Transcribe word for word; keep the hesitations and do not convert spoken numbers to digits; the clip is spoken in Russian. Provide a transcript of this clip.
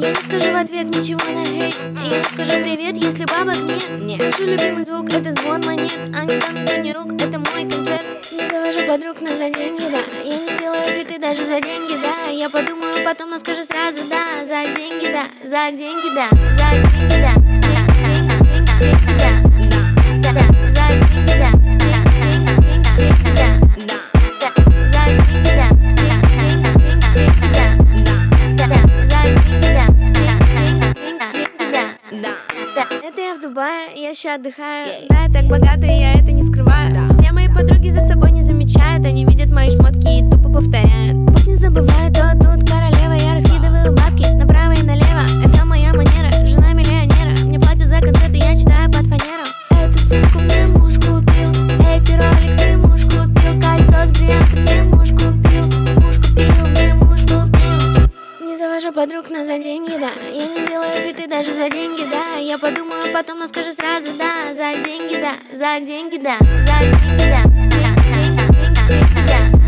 Я не скажу в ответ ничего на хейт. Я не скажу привет, если бабок нет. Нет. Слышу любимый звук, это звон монет. Они танцуют сотни рук, это мой концерт. Не завожу подруг, но за деньги, да. Я не делаю фиты даже за деньги, да. Я подумаю потом, но скажу сразу, да. За деньги, да, за деньги, да. За деньги, да. Это я в Дубае, я ща отдыхаю. Да, я так богата, и я это не скрываю. Все мои подруги за собой не замечают. Они видят мои шмотки и тупо повторяют. Пусть не забывают, то тут королева. Я раскидываю бабки направо и налево. Это моя манера, жена миллионера. Мне платят за концерты, я читаю под фанеру. Эту сумку мне муж купил, эти роликсы муж купил, кольцо с бриллиантом мне муж купил, муж купил, мне муж купил. Не завожу подруг, но за деньги, да. Я не делаю фиты даже за деньги, да. Я подумаю потом, но скажу сразу, да. За деньги, да, за деньги, да, за деньги, да.